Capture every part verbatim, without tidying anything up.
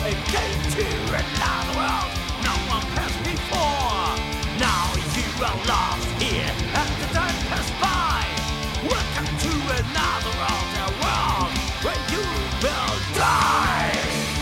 a gate to another world no one passed before. Now you are lost here and the time passed by. Welcome to another world, a world where you will die.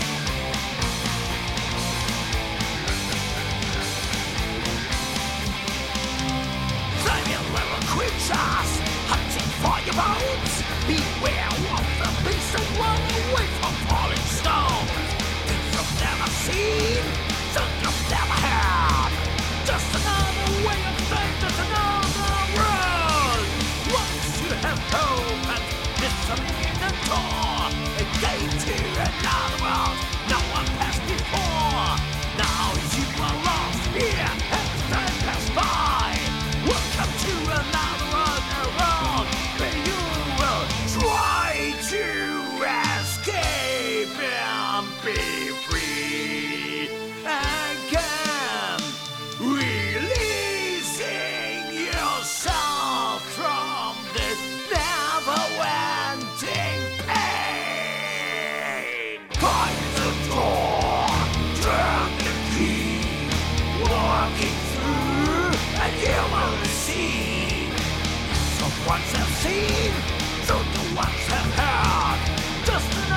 Flaming little creatures hunting for your bones. Beware of the beast and run away from falling stones. Things you've never seen, things you've never heard. Just another way of saying there's another world. Once you have opened this forbidden door, a gate to another world no one passed before. Now you are lost here and time passed by. Welcome to another world, a world where you will try to escape and be free again, releasing yourself from this never-ending pain. Find the door, turn the key, walking through and you will see. Some ones have seen, so the ones have heard. Just